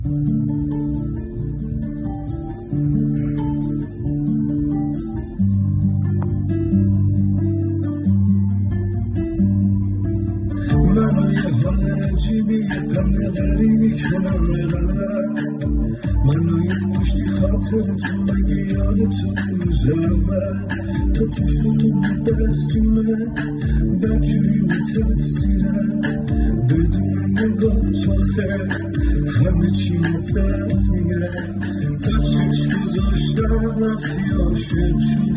منو یه حال عجیبی یه غم غریبی کنارم، منو یه پشتی خاطرتون مگه یادتون روز اول تا چشمتون بستی من بدجوری میترسیدم بدون نگاه تا خیر همه چی از دست میره تا چشم گذاشتم رفتی عاشق شد